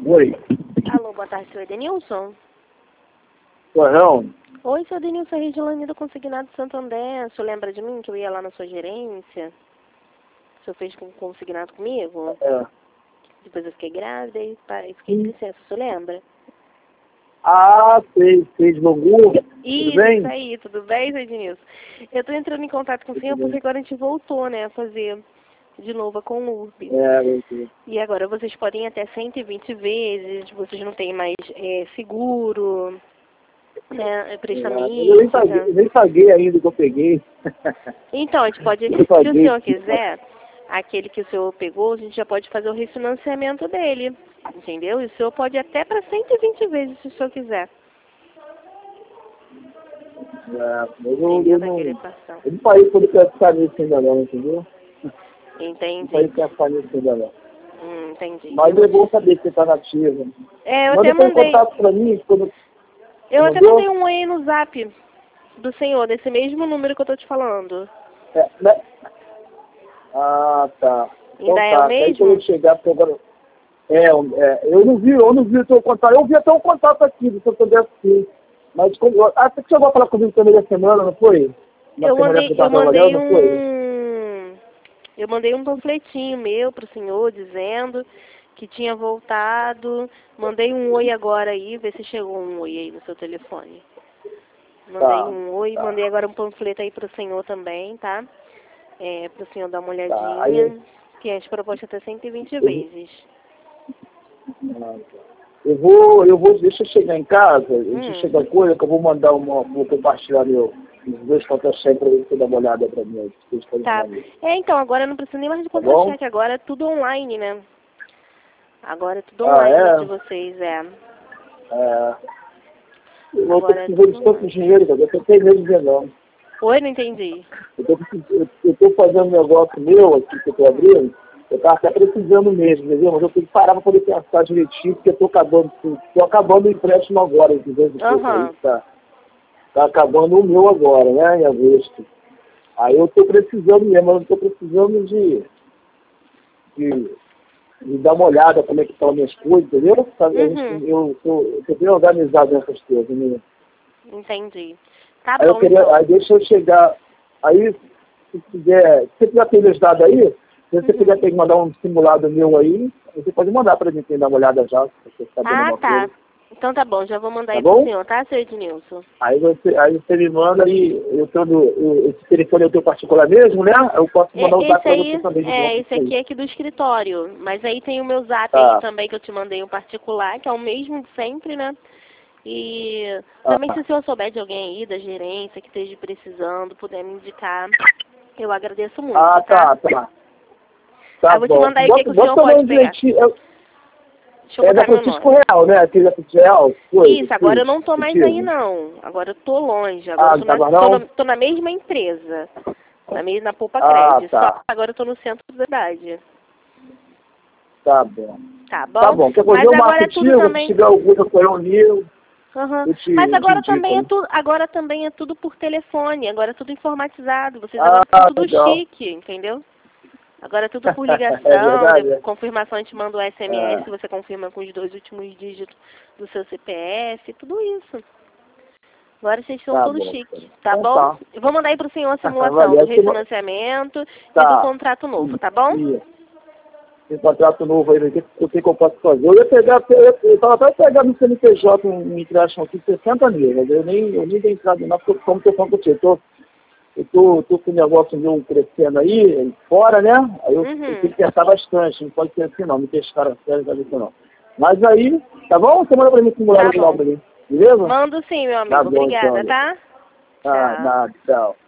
Oi. Alô, boa tarde, senhor Edenilson? Oi, não? Oi, senhor Edenilson, Regilane do Consignado Santo André. O senhor lembra de mim, que eu ia lá na sua gerência? O senhor fez com consignado comigo? É. Depois eu fiquei grávida e fiquei de licença, o senhor lembra? Ah, fez Bangu. Tudo bem? Isso aí, tudo bem, senhor Edenilson? Eu tô entrando em contato com o senhor porque agora a gente voltou, né, a fazer de novo a Conurb. E agora vocês podem ir até 120 vezes, vocês não têm mais seguro, né, prestamista. Eu nem paguei ainda que eu peguei. Então, a gente pode, Eu se o paguei. senhor quiser, aquele que o senhor pegou, a gente já pode fazer o refinanciamento dele, entendeu? E o senhor pode ir até para 120 vezes, se o senhor quiser. Eu não parei quando eu quero ficar nisso ainda não, entendeu? Entendi. Não parei quero ficar nisso ainda não. Entendi. Mas é bom saber que você está nativa. É, eu Manda até mandei. contato para mim. Eu até mandei um oi no zap do senhor, desse mesmo número que eu tô te falando. Né? Ah, tá. Ainda é o mesmo? Aí quando eu chegar, porque agora... eu não vi o teu contato. Eu vi até um contato aqui do Santander assim. Mas você chegou a falar comigo também da semana, não foi? Eu mandei um panfletinho meu pro senhor dizendo que tinha voltado. Mandei um oi agora aí, vê se chegou um oi aí no seu telefone. Mandei um oi, mandei agora um panfleto aí pro senhor também, tá? Pro senhor dar uma olhadinha. Que as propostas até 120 vezes. Eu vou, deixa eu chegar em casa, deixa eu chegar coisa que eu vou mandar vou compartilhar os dois contra-cheques para você dar uma olhada para mim. Tá. Então, agora não precisa nem mais de contra-cheque, agora é tudo online, né? Agora é tudo online de vocês, Eu vou ter de tanto dinheiro, eu tô sem medo de ver não. Oi, não entendi. Eu tô fazendo um negócio meu aqui que eu tô abrindo, eu tava até precisando mesmo, entendeu? Mas eu tenho que parar para poder pensar direitinho, porque eu tô acabando o empréstimo agora, entendeu? Tá acabando o meu agora, né, em agosto. Aí eu tô precisando mesmo, eu tô precisando de dar uma olhada como é que estão as minhas coisas, entendeu? Eu tô bem organizado nessas coisas, né? Entendi. Tá aí bom, Aí deixa eu chegar, aí se você quiser ter meus dados aí, se você quiser ter que mandar um simulado meu aí, você pode mandar pra gente dar uma olhada já, se você está vendo alguma coisa. Então tá bom, já vou mandar aí pro senhor, tá, senhor Ednilson? Aí você me manda aí, esse telefone é o teu particular mesmo, né? Eu posso mandar o zap pra você também. Esse aqui é aqui do escritório, mas aí tem o meu zap aí também que eu te mandei um particular, que é o mesmo de sempre, né? E também se o senhor souber de alguém aí da gerência que esteja precisando, puder me indicar, eu agradeço muito, tá? Eu vou te mandar aí o que o senhor pode pegar. Deixa eu botar da Francisco Real, né? Aquele da Francisco Real? Isso, agora eu não tô mais aí não. Agora eu tô longe. Agora eu tô na mesma empresa. Na Poupa Crédito. Só agora eu tô no centro da cidade. Tá bom. Tá bom? Tá bom. Mas agora é tudo também. Se tiver alguma coisa o meu. Mas agora também é tudo por telefone. Agora é tudo informatizado. Vocês agora são tudo chique, entendeu? Agora é tudo por ligação, confirmação, a gente manda o SMS, você confirma com os 2 últimos dígitos do seu CPF, tudo isso. Agora vocês são tudo chique, tá bom? Eu vou mandar aí pro senhor a simulação do refinanciamento e do contrato novo, tá bom? Tem contrato novo aí, o que eu posso fazer? Eu tava até pegando no CNPJ um empréstimo aqui de 60 mil, mas eu nem dei entrada não, porque como eu tô falando contigo, eu tô com o negócio meu crescendo aí, fora, né? Aí eu tenho que pensar bastante, não pode ser assim não, me deixar cara sério, não. Mas aí, tá bom? Você manda pra mim simular o final pra mim, beleza? Mando sim, meu amigo. Obrigada, então. tá? Nada, tchau.